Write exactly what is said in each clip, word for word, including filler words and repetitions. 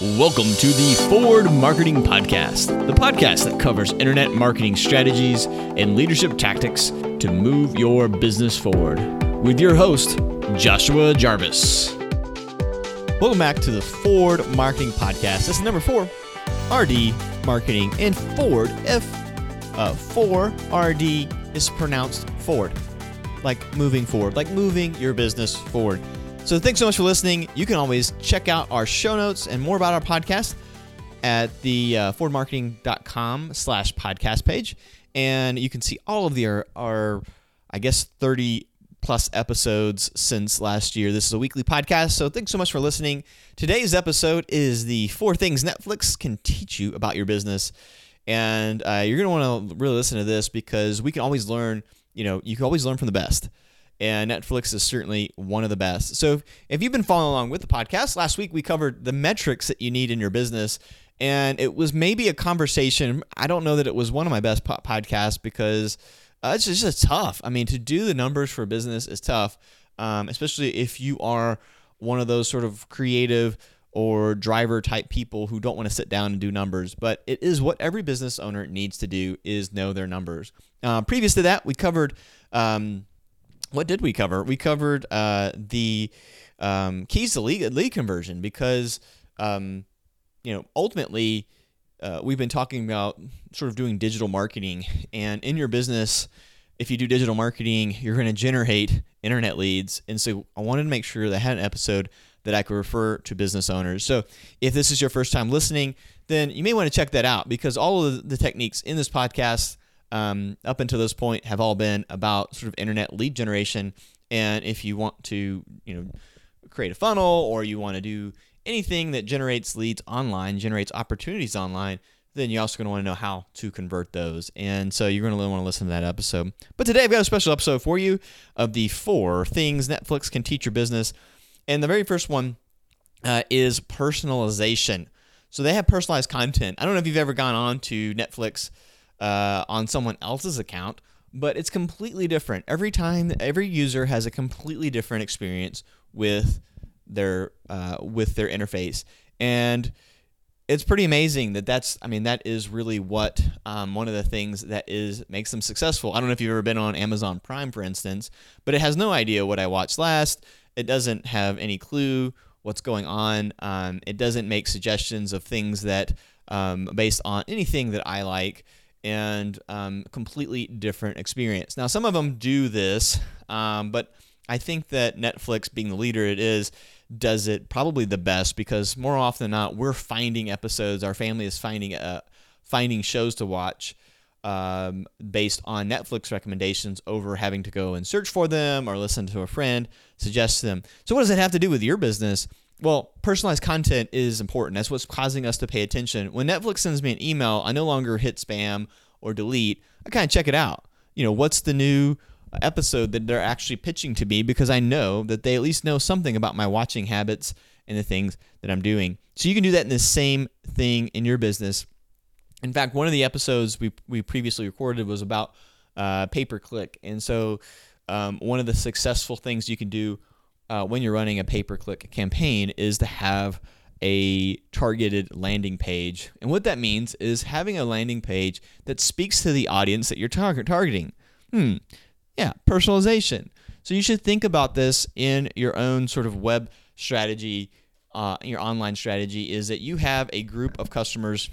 Welcome to the Forward Marketing Podcast, the podcast that covers internet marketing strategies and leadership tactics to move your business forward. With your host, Joshua Jarvis. Welcome back to the Forward Marketing Podcast. This is number four, R D Marketing. And Forward, F uh, four R D is pronounced forward, like moving forward, like moving your business forward. So thanks so much for listening. You can always check out our show notes and more about our podcast at the uh, forwardmarketing.com slash podcast page. And you can see all of the, our, our, I guess, thirty plus episodes since last year. This is a weekly podcast, so thanks so much for listening. Today's episode is the four things Netflix can teach you about your business. And uh, you're going to want to really listen to this because we can always learn, you know, you can always learn from the best. And Netflix is certainly one of the best. So if you've been following along with the podcast, last week we covered the metrics that you need in your business. And it was maybe a conversation. I don't know that it was one of my best po- podcasts because uh, it's just, just tough. I mean, to do the numbers for a business is tough, um, especially if you are one of those sort of creative or driver type people who don't want to sit down and do numbers. But it is what every business owner needs to do, is know their numbers. Uh, previous to that, we covered... Um, What did we cover? We covered uh, the um, keys to lead, lead conversion because, um, you know, ultimately uh, we've been talking about sort of doing digital marketing. And in your business, if you do digital marketing, you're going to generate internet leads. And so I wanted to make sure that I had an episode that I could refer to business owners. So if this is your first time listening, then you may want to check that out because all of the techniques in this podcast Um, up until this point have all been about sort of internet lead generation. And if you want to, you know, create a funnel or you want to do anything that generates leads online, generates opportunities online, then you're also going to want to know how to convert those. And so you're going to want to listen to that episode. But today I've got a special episode for you of the four things Netflix can teach your business. And the very first one uh, is personalization. So they have personalized content. I don't know if you've ever gone on to Netflix Uh, on someone else's account, but it's completely different. Every time, every user has a completely different experience with their uh, with their interface, and it's pretty amazing that that's. I mean, that is really what um, one of the things that is makes them successful. I don't know if you've ever been on Amazon Prime, for instance, but it has no idea what I watched last. It doesn't have any clue what's going on. Um, it doesn't make suggestions of things that um, based on anything that I like. And um, completely different experience. Now, some of them do this, um, but I think that Netflix, being the leader it is, does it probably the best because more often than not, we're finding episodes. Our family is finding uh, finding shows to watch um, based on Netflix recommendations over having to go and search for them or listen to a friend suggest them. So what does it have to do with your business? Well, personalized content is important. That's what's causing us to pay attention. When Netflix sends me an email, I no longer hit spam or delete. I kind of check it out. You know, what's the new episode that they're actually pitching to me because I know that they at least know something about my watching habits and the things that I'm doing. So you can do that in the same thing in your business. In fact, one of the episodes we we previously recorded was about uh, pay-per-click. And so um, one of the successful things you can do Uh, when you're running a pay-per-click campaign is to have a targeted landing page. And what that means is having a landing page that speaks to the audience that you're tar- targeting. Hmm. Yeah, personalization. So you should think about this in your own sort of web strategy, uh, your online strategy, is that you have a group of customers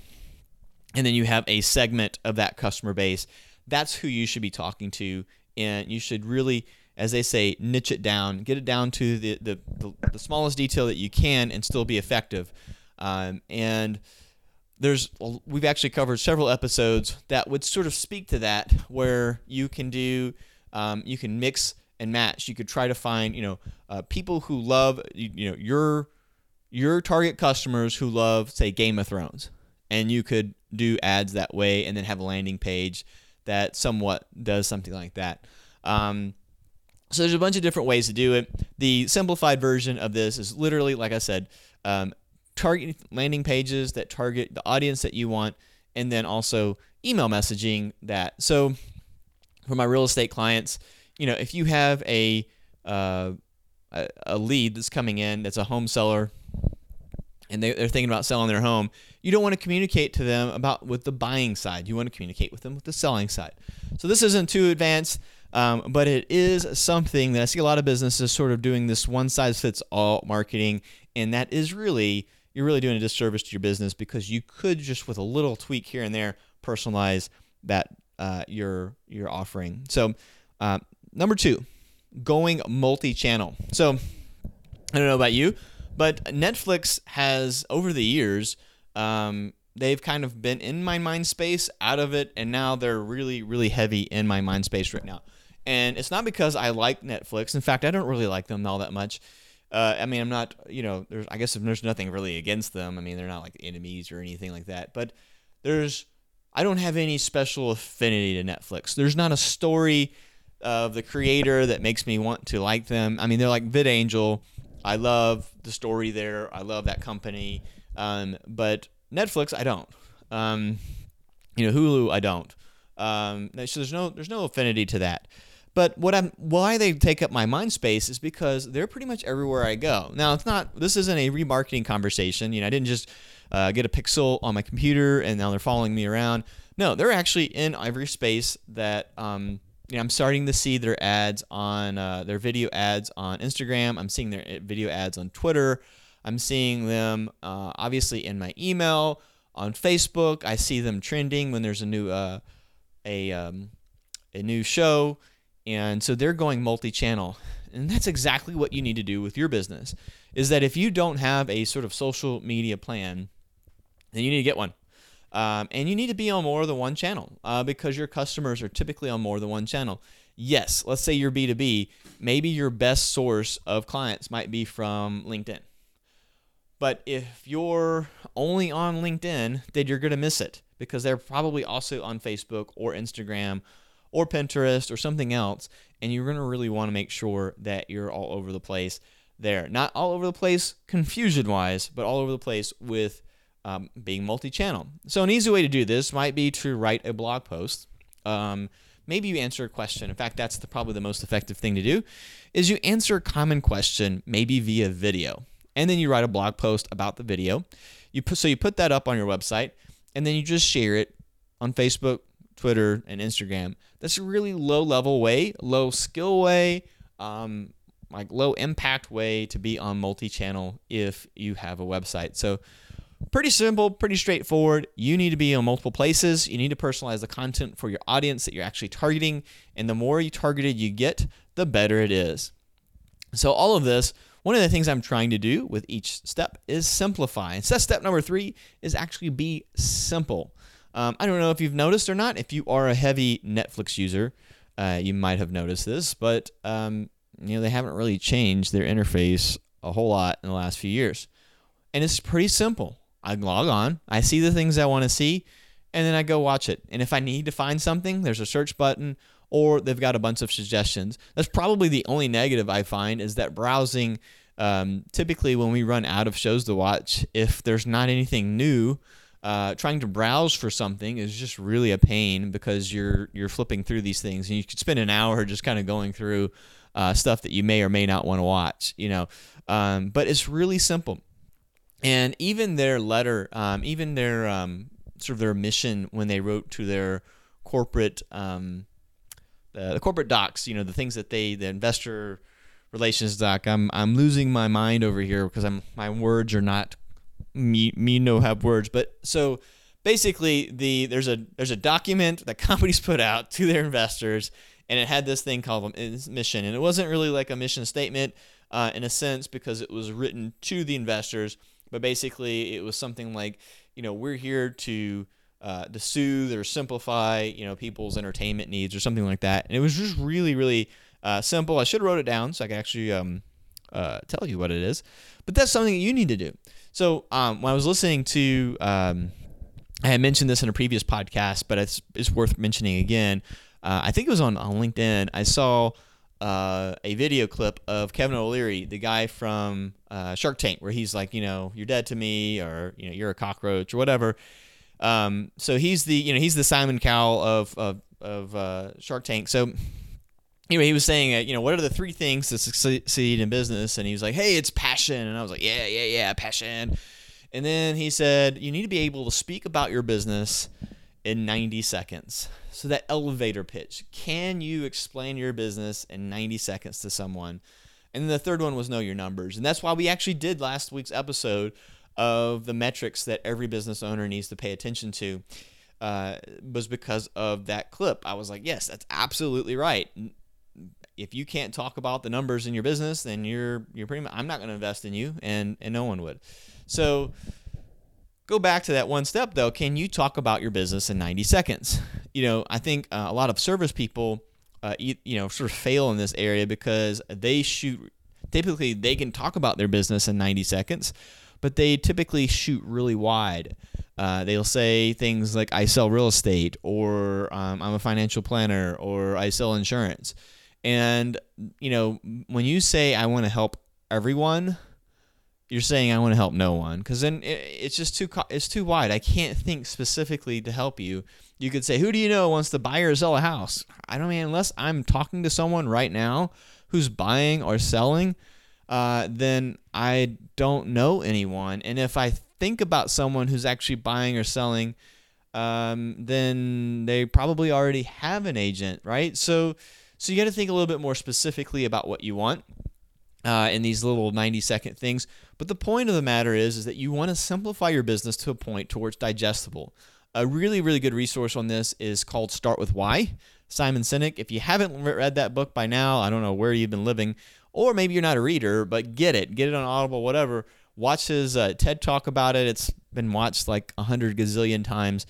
and then you have a segment of that customer base. That's who you should be talking to, and you should really, as they say, niche it down, get it down to the the, the, the smallest detail that you can and still be effective. Um, and there's we've actually covered several episodes that would sort of speak to that, where you can do, um, you can mix and match. You could try to find, you know, uh, people who love, you, you know, your your target customers who love, say, Game of Thrones, and you could do ads that way, and then have a landing page that somewhat does something like that. Um, So there's a bunch of different ways to do it. The simplified version of this is literally, like I said, um, target landing pages that target the audience that you want, and then also email messaging that. So for my real estate clients, you know, if you have a uh, a, a lead that's coming in that's a home seller and they, they're thinking about selling their home, you don't want to communicate to them about with the buying side. You want to communicate with them with the selling side. So this isn't too advanced, um, but it is something that I see a lot of businesses sort of doing this one-size-fits-all marketing, and that is really, you're really doing a disservice to your business, because you could just with a little tweak here and there personalize that uh, your your offering. So uh, number two, going multi-channel. So I don't know about you, but Netflix has, over the years, um, they've kind of been in my mind space, out of it, and now they're really, really heavy in my mind space right now. And it's not because I like Netflix. In fact, I don't really like them all that much. Uh, I mean, I'm not, you know, there's, I guess there's nothing really against them. I mean, they're not like enemies or anything like that. But there's, I don't have any special affinity to Netflix. There's not a story of the creator that makes me want to like them. I mean, they're like VidAngel. I love the story there. I love that company. Um, but Netflix, I don't. Um, you know, Hulu, I don't. Um, so there's no there's no affinity to that. But what I'm why they take up my mind space is because they're pretty much everywhere I go. Now, it's not. This isn't a remarketing conversation. You know, I didn't just uh, get a pixel on my computer and now they're following me around. No, they're actually in every space that. Um, You know, I'm starting to see their ads on uh, their video ads on Instagram. I'm seeing their video ads on Twitter. I'm seeing them uh, obviously in my email, on Facebook. I see them trending when there's a new uh, a um, a new show, and so they're going multi-channel. And that's exactly what you need to do with your business. Is that if you don't have a sort of social media plan, then you need to get one. Um, and you need to be on more than one channel uh, because your customers are typically on more than one channel. Yes, let's say you're B two B. Maybe your best source of clients might be from LinkedIn. But if you're only on LinkedIn, then you're going to miss it because they're probably also on Facebook or Instagram or Pinterest or something else. And you're going to really want to make sure that you're all over the place there. Not all over the place confusion-wise, but all over the place with Um, being multi-channel. So an easy way to do this might be to write a blog post. Um, maybe you answer a question. In fact, that's the, probably the most effective thing to do, is you answer a common question, maybe via video. And then you write a blog post about the video. You put, so you put that up on your website, and then you just share it on Facebook, Twitter, and Instagram. That's a really low-level way, low-skill way, um, like low-impact way to be on multi-channel if you have a website. So pretty simple, pretty straightforward. You need to be on multiple places. You need to personalize the content for your audience that you're actually targeting. And the more you targeted you get, the better it is. So all of this, one of the things I'm trying to do with each step is simplify. And so step number three is actually be simple. Um, I don't know if you've noticed or not. If you are a heavy Netflix user, uh, you might have noticed this. But um, you know, they haven't really changed their interface a whole lot in the last few years. And it's pretty simple. I log on, I see the things I want to see, and then I go watch it. And if I need to find something, there's a search button, or they've got a bunch of suggestions. That's probably the only negative I find is that browsing, um, typically when we run out of shows to watch, if there's not anything new, uh, trying to browse for something is just really a pain because you're you're flipping through these things, and you could spend an hour just kind of going through uh, stuff that you may or may not want to watch, you know. Um, but it's really simple. And even their letter, um, even their um, sort of their mission when they wrote to their corporate, um, the, the corporate docs, you know, the things that they, the investor relations doc. I'm I'm losing my mind over here because I'm my words are not me me no have words. But so basically, the there's a there's a document that companies put out to their investors, and it had this thing called its mission, and it wasn't really like a mission statement uh, in a sense because it was written to the investors. But basically, it was something like, you know, we're here to uh, to soothe or simplify, you know, people's entertainment needs or something like that. And it was just really, really uh, simple. I should have wrote it down so I could actually um, uh, tell you what it is. But that's something that you need to do. So um, when I was listening to, um, I had mentioned this in a previous podcast, but it's, it's worth mentioning again. Uh, I think it was on, on LinkedIn. I saw Uh, a video clip of Kevin O'Leary, the guy from uh, Shark Tank, where he's like, you know, you're dead to me, or you know, you're a cockroach, or whatever. Um, so he's the, you know, he's the Simon Cowell of of, of uh, Shark Tank. So anyway, he was saying, uh, you know, what are the three things to succeed in business? And he was like, hey, it's passion. And I was like, yeah, yeah, yeah, passion. And then he said, you need to be able to speak about your business in ninety seconds. So that elevator pitch. Can you explain your business in ninety seconds to someone? And then the third one was know your numbers. And that's why we actually did last week's episode of the metrics that every business owner needs to pay attention to, uh, was because of that clip. I was like, yes, that's absolutely right. If you can't talk about the numbers in your business, then you're you're pretty much, I'm not going to invest in you, and and no one would. So go back to that one step though. Can you talk about your business in ninety seconds? You know, I think uh, a lot of service people, uh, you, you know, sort of fail in this area because they shoot. Typically, they can talk about their business in ninety seconds, but they typically shoot really wide. Uh, they'll say things like, "I sell real estate," or um, "I'm a financial planner," or "I sell insurance." And, you know, when you say, I want to help everyone, you're saying I want to help no one, because then it's just too it's too wide. I can't think specifically to help you. You could say, who do you know wants to buy or sell a house? I don't mean, unless I'm talking to someone right now who's buying or selling, uh, then I don't know anyone. And if I think about someone who's actually buying or selling, um, then they probably already have an agent, right? So So you got to think a little bit more specifically about what you want uh, in these little ninety second things. But the point of the matter is, is that you want to simplify your business to a point to where it's digestible. A really, really good resource on this is called Start With Why, Simon Sinek. If you haven't read that book by now, I don't know where you've been living, or maybe you're not a reader, but get it. Get it on Audible, whatever. Watch his uh, TED Talk about it. It's been watched like a hundred gazillion times.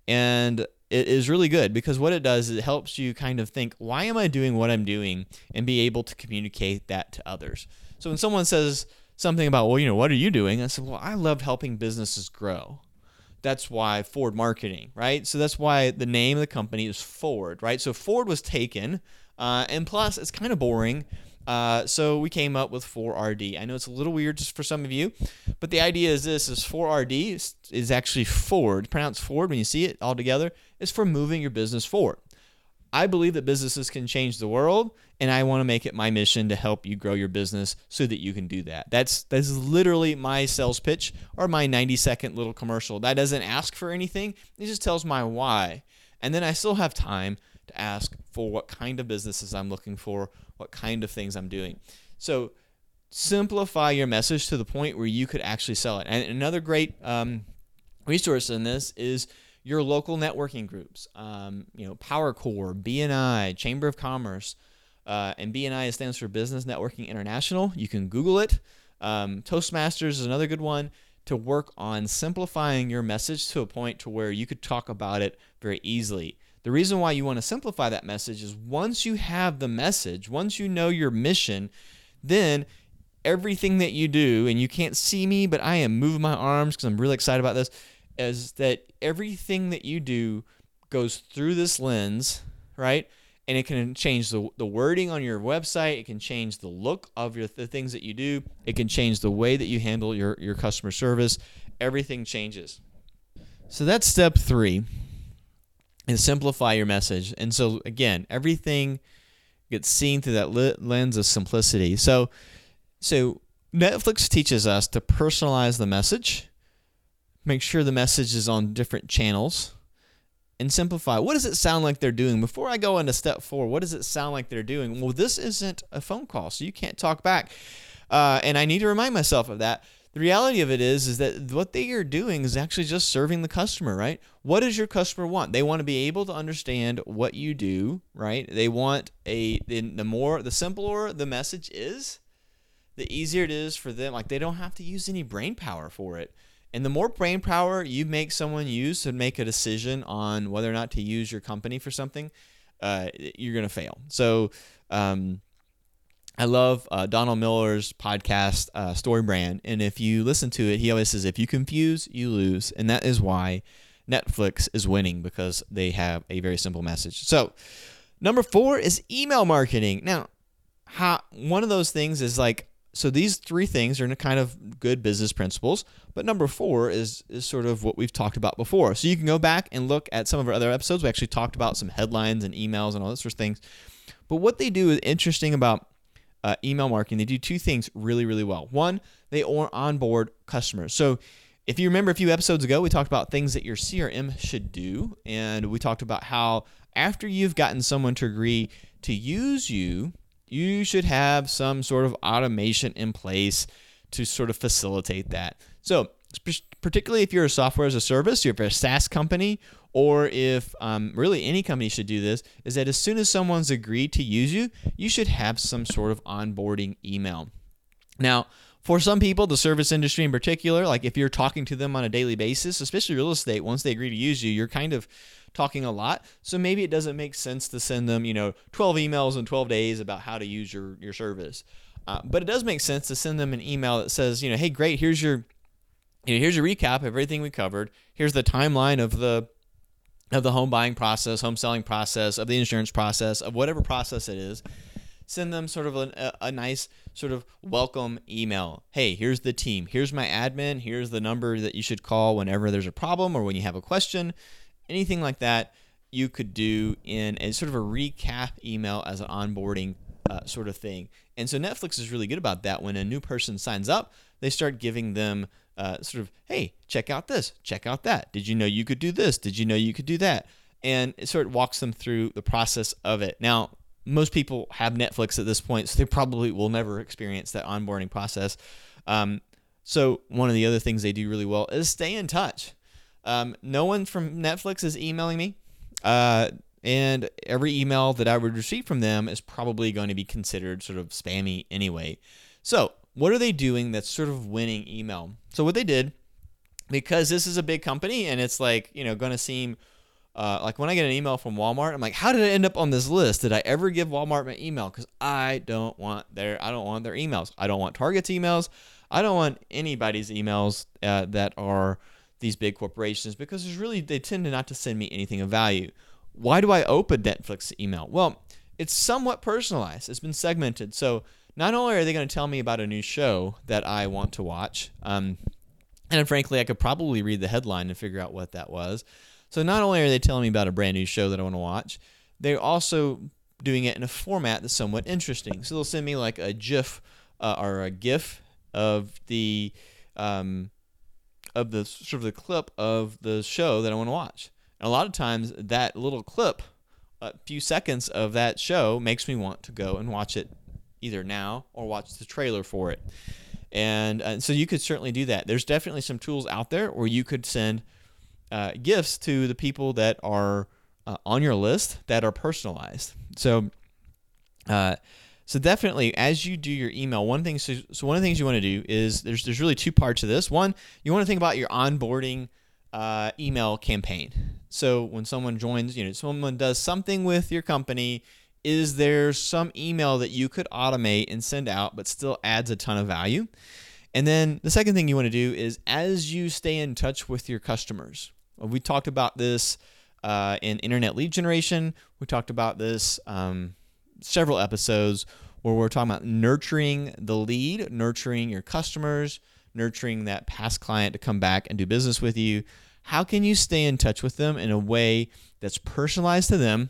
And it is really good because what it does is it helps you kind of think, why am I doing what I'm doing, and be able to communicate that to others. So when someone says something about, well, you know, what are you doing? I said, well, I love helping businesses grow. That's why Forward Marketing, right? So that's why the name of the company is Forward, right? So Forward was taken, uh, and plus it's kind of boring. Uh, so we came up with four R D. I know it's a little weird just for some of you, but the idea is this: is four R D is, is actually forward, pronounced forward when you see it all together. It's for moving your business forward. I believe that businesses can change the world, and I want to make it my mission to help you grow your business so that you can do that. That's that's literally my sales pitch or my ninety second little commercial. That doesn't ask for anything. It just tells my why, and then I still have time to ask for what kind of businesses I'm looking for, what kind of things I'm doing. So simplify your message to the point where you could actually sell it. And another great um, resource in this is your local networking groups. Um, you know, PowerCore, B N I, Chamber of Commerce, uh, and B N I stands for Business Networking International. You can Google it. Um, Toastmasters is another good one to work on simplifying your message to a point to where you could talk about it very easily. The reason why you want to simplify that message is once you have the message, once you know your mission, then everything that you do, and you can't see me, but I am moving my arms because I'm really excited about this, is that everything that you do goes through this lens, right? And it can change the, the wording on your website. It can change the look of your, the things that you do. It can change the way that you handle your, your customer service. Everything changes. So that's step three. And simplify your message. And so again, everything gets seen through that lens of simplicity. So, so Netflix teaches us to personalize the message, make sure the message is on different channels, and simplify. What does it sound like they're doing? Before I go into step four, what does it sound like they're doing? Well, this isn't a phone call, so you can't talk back. Uh, and I need to remind myself of that. The reality of it is, is that what they are doing is actually just serving the customer, right? What does your customer want? They want to be able to understand what you do, right? They want a, the more, the simpler the message is, the easier it is for them. Like, they don't have to use any brain power for it. And the more brain power you make someone use to make a decision on whether or not to use your company for something, uh, you're going to fail. So, um, I love uh, Donald Miller's podcast, uh, Story Brand. And if you listen to it, he always says, if you confuse, you lose. And that is why Netflix is winning, because they have a very simple message. So number four is email marketing. Now, how, one of those things is like, so these three things are kind of good business principles. But number four is, is sort of what we've talked about before. So you can go back and look at some of our other episodes. We actually talked about some headlines and emails and all those sorts of things. But what they do is interesting about Uh, email marketing. They do two things really, really well. One, they onboard customers. So If you remember a few episodes ago, we talked about things that your C R M should do, and we talked about how after you've gotten someone to agree to use you, you should have some sort of automation in place to sort of facilitate that. So particularly if you're a software as a service, if you're a SaaS company, or if um, really any company should do this, is that as soon as someone's agreed to use you, you should have some sort of onboarding email. Now, for some people, the service industry in particular, like if you're talking to them on a daily basis, especially real estate, once they agree to use you, you're kind of talking a lot. So maybe it doesn't make sense to send them, you know, twelve emails in twelve days about how to use your, your service. Uh, but it does make sense to send them an email that says, you know, hey, great, here's your, you know, here's your recap of everything we covered. Here's the timeline of the of the home buying process, home selling process, of the insurance process, of whatever process it is. Send them sort of a, a nice sort of welcome email. Hey, here's the team. Here's my admin. Here's the number that you should call whenever there's a problem or when you have a question. Anything like that you could do in a sort of a recap email as an onboarding uh, sort of thing. And so Netflix is really good about that. When a new person signs up, they start giving them uh, sort of, hey, check out this, check out that. Did you know you could do this? Did you know you could do that? And it sort of walks them through the process of it. Now, most people have Netflix at this point, so they probably will never experience that onboarding process. Um, so one of the other things they do really well is stay in touch. Um, no one from Netflix is emailing me, uh, and every email that I would receive from them is probably going to be considered sort of spammy anyway. So what are they doing that's sort of winning email? So what they did, because this is a big company and it's like, you know, going to seem Uh, like when I get an email from Walmart, I'm like, how did I end up on this list? Did I ever give Walmart my email? Because I don't want their, I don't want their emails. I don't want Target's emails. I don't want anybody's emails uh, that are these big corporations, because there's really, they tend to not to send me anything of value. Why do I open Netflix email? Well, it's somewhat personalized. It's been segmented. So not only are they going to tell me about a new show that I want to watch, um, and frankly, I could probably read the headline and figure out what that was. So not only are they telling me about a brand new show that I want to watch, they're also doing it in a format that's somewhat interesting. So they'll send me like a GIF uh, or a GIF of the um, of the sort of the clip of the show that I want to watch. And a lot of times that little clip, a few seconds of that show, makes me want to go and watch it either now or watch the trailer for it. And uh, so you could certainly do that. There's definitely some tools out there where you could send Uh, gifts to the people that are uh, on your list that are personalized. So, uh, so definitely, as you do your email, one thing. So, so one of the things you want to do is there's there's really two parts to this. One, you want to think about your onboarding uh, email campaign. So when someone joins, you know, someone does something with your company, is there some email that you could automate and send out, but still adds a ton of value? And then the second thing you want to do is, as you stay in touch with your customers. We talked about this uh, in internet lead generation. We talked about this um, several episodes where we're talking about nurturing the lead, nurturing your customers, nurturing that past client to come back and do business with you. How can you stay in touch with them in a way that's personalized to them,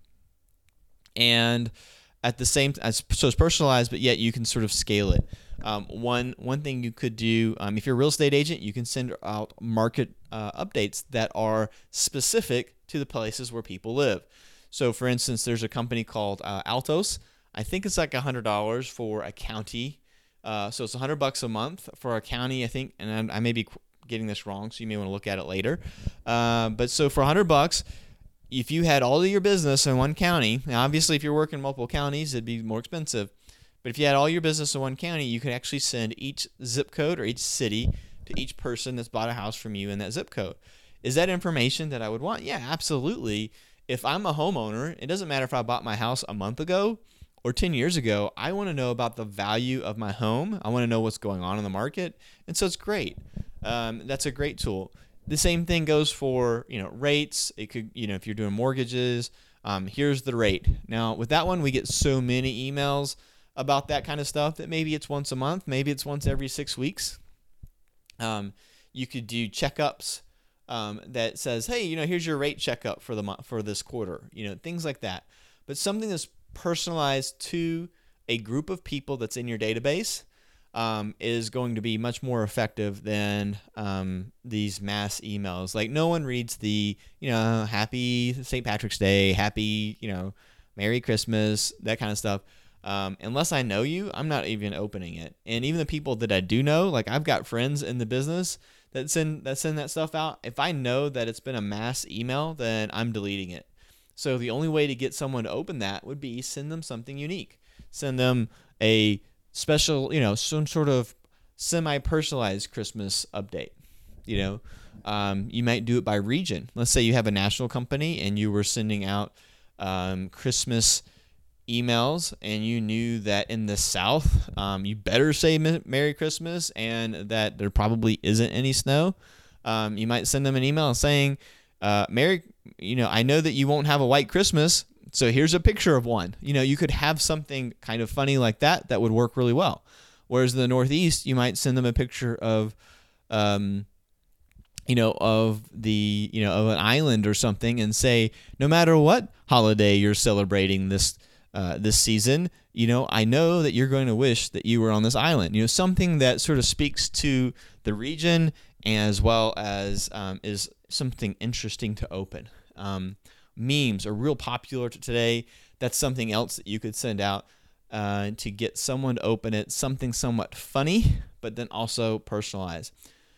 and at the same time, so it's personalized, but yet you can sort of scale it. Um, one one thing you could do, um, if you're a real estate agent, you can send out market uh, updates that are specific to the places where people live. So, for instance, there's a company called uh, Altos. I think it's like one hundred dollars for a county. Uh, so it's one hundred bucks a month for a county, I think, and I, I may be getting this wrong, so you may want to look at it later. Uh, but so for one hundred bucks, if you had all of your business in one county, now obviously if you're working in multiple counties, it'd be more expensive. But if you had all your business in one county, you could actually send each zip code or each city to each person that's bought a house from you in that zip code. Is that information that I would want? Yeah, absolutely. If I'm a homeowner, it doesn't matter if I bought my house a month ago or ten years ago. I want to know about the value of my home. I want to know what's going on in the market. And so it's great. Um, that's a great tool. The same thing goes for, you know, rates. It could, you know, if you're doing mortgages, um, here's the rate. Now, with that one, we get so many emails about that kind of stuff that maybe it's once a month, maybe it's once every six weeks. Um, you could do checkups um, that says, hey, you know, here's your rate checkup for the month, for this quarter, you know, things like that. But something that's personalized to a group of people that's in your database, um, is going to be much more effective than um, these mass emails. Like no one reads the, you know, happy Saint Patrick's Day, happy, you know, Merry Christmas, that kind of stuff. Um, unless I know you, I'm not even opening it. And even the people that I do know, like I've got friends in the business that send that send that stuff out. If I know that it's been a mass email, then I'm deleting it. So the only way to get someone to open that would be send them something unique. Send them a special, you know, some sort of semi-personalized Christmas update. You know, um, you might do it by region. Let's say you have a national company and you were sending out um, Christmas emails, and you knew that in the South, um, you better say Merry Christmas and that there probably isn't any snow. Um, you might send them an email saying, uh, Merry, you know, I know that you won't have a white Christmas, so here's a picture of one. You know, you could have something kind of funny like that that would work really well. Whereas in the Northeast, you might send them a picture of, um, you know, of the, you know, of an island or something and say, no matter what holiday you're celebrating this Uh, this season, you know, I know that you're going to wish that you were on this island. You know, something that sort of speaks to the region as well as um, is something interesting to open. Um, memes are real popular today. That's something else that you could send out uh, to get someone to open it. Something somewhat funny, but then also personalized.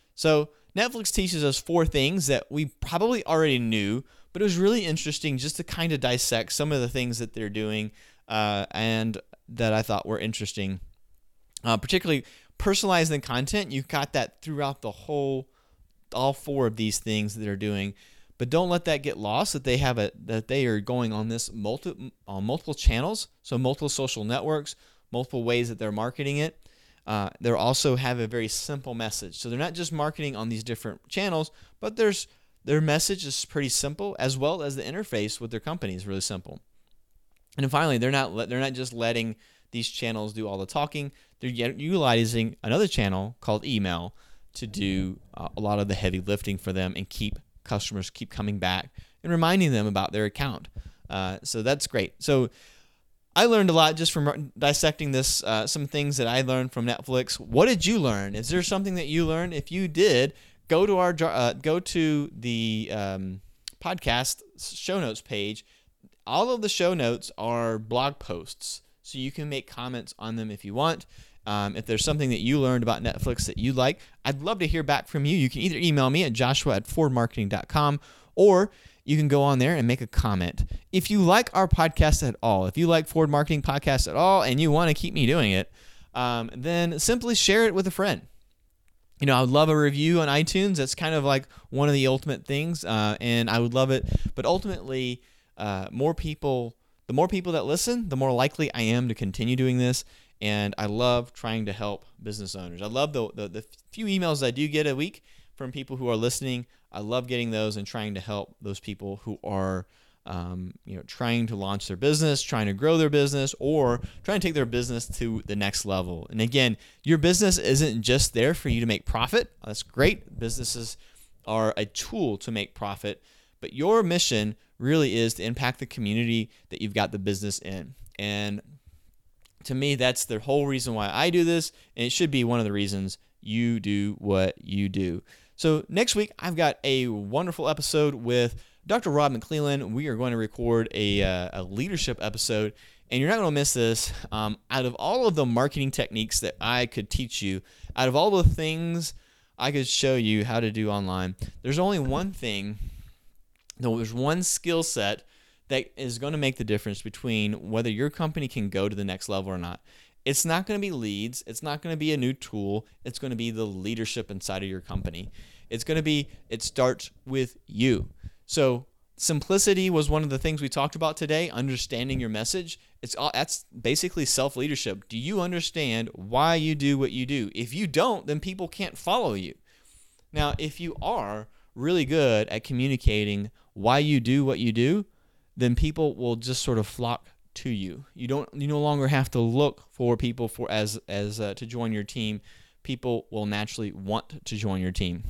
So Netflix teaches us four things that we probably already knew, but it was really interesting just to kind of dissect some of the things that they're doing uh, and that I thought were interesting. Uh, particularly personalizing the content. You've got that throughout the whole, all four of these things that they're doing. But don't let that get lost that they have a that they are going on this multi, on multiple channels, so multiple social networks, multiple ways that they're marketing it. Uh, they also have a very simple message. So they're not just marketing on these different channels, but there's their message is pretty simple, as well as the interface with their company is really simple. And then finally, they're not they're not just letting these channels do all the talking. They're utilizing another channel called email to do uh, a lot of the heavy lifting for them and keep customers keep coming back and reminding them about their account. Uh, so that's great. So I learned a lot just from dissecting this, uh, some things that I learned from Netflix. What did you learn? Is there something that you learned? If you did, go to our uh, go to the um, podcast show notes page. All of the show notes are blog posts, so you can make comments on them if you want. Um, if there's something that you learned about Netflix that you like, I'd love to hear back from you. You can either email me at joshua at ford marketing dot com, or you can go on there and make a comment. If you like our podcast at all, if you like Ford Marketing Podcast at all and you want to keep me doing it, um, then simply share it with a friend. You know, I would love a review on iTunes. That's kind of like one of the ultimate things, uh, and I would love it. But ultimately, uh, more people, the more people that listen, the more likely I am to continue doing this. And I love trying to help business owners. I love the, the the few emails I do get a week from people who are listening. I love getting those and trying to help those people who are, um, you know, trying to launch their business, trying to grow their business, or trying to take their business to the next level. And again, your business isn't just there for you to make profit. That's great. Businesses are a tool to make profit, but your mission really is to impact the community that you've got the business in. And to me, that's the whole reason why I do this, and it should be one of the reasons you do what you do. So next week, I've got a wonderful episode with Doctor Rob McClellan. We are going to record a, uh, a leadership episode, and you're not going to miss this. Um, out of all of the marketing techniques that I could teach you, out of all the things I could show you how to do online, there's only one thing, no, there's one skill set that is going to make the difference between whether your company can go to the next level or not. It's not going to be leads. It's not going to be a new tool. It's going to be the leadership inside of your company. It's going to be, it starts with you. So simplicity was one of the things we talked about today, understanding your message. It's all, that's basically self-leadership. Do you understand why you do what you do? If you don't, then people can't follow you. Now, if you are really good at communicating why you do what you do, then people will just sort of flock to you. You don't. You no longer have to look for people for as as uh, to join your team. People will naturally want to join your team.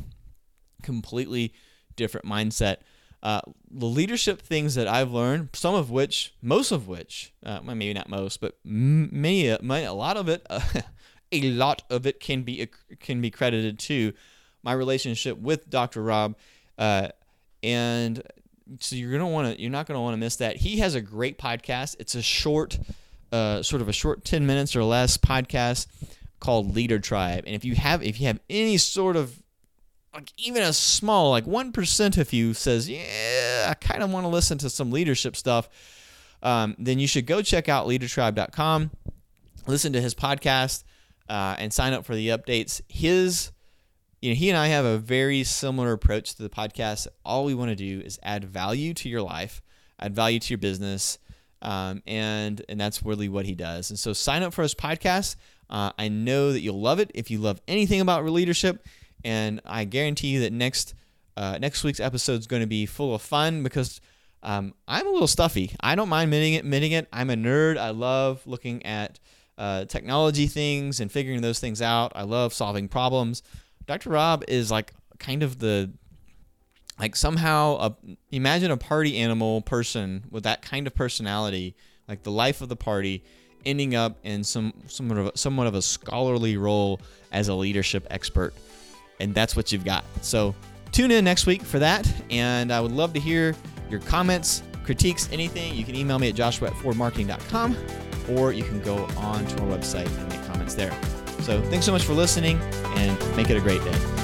Completely different mindset. Uh, the leadership things that I've learned, some of which, most of which, uh, maybe not most, but many, many a lot of it uh, a lot of it can be can be credited to my relationship with Doctor Rob, uh, and so you're gonna want to you're not gonna want to miss that. He has a great podcast. It's a short, uh, sort of a short ten minutes or less podcast called Leader Tribe. And if you have if you have any sort of like even a small like one percent of you says, yeah, I kind of want to listen to some leadership stuff, um, then you should go check out leader tribe dot com, listen to his podcast. Uh, and sign up for the updates. His, you know, he and I have a very similar approach to the podcast. All we want to do is add value to your life, add value to your business, um, and and that's really what he does. And so sign up for his podcast. Uh, I know that you'll love it if you love anything about leadership, and I guarantee you that next uh, next week's episode is going to be full of fun because um, I'm a little stuffy. I don't mind admitting it. Admitting it. I'm a nerd. I love looking at Uh, technology things and figuring those things out. I love solving problems. Doctor Rob is like kind of the, like somehow, a, imagine a party animal person with that kind of personality, like the life of the party, ending up in some somewhat of a, somewhat of a scholarly role as a leadership expert. And that's what you've got. So tune in next week for that. And I would love to hear your comments, critiques, anything. You can email me at joshua at ford marketing dot com. Or you can go on to our website and make comments there. So thanks so much for listening, and make it a great day.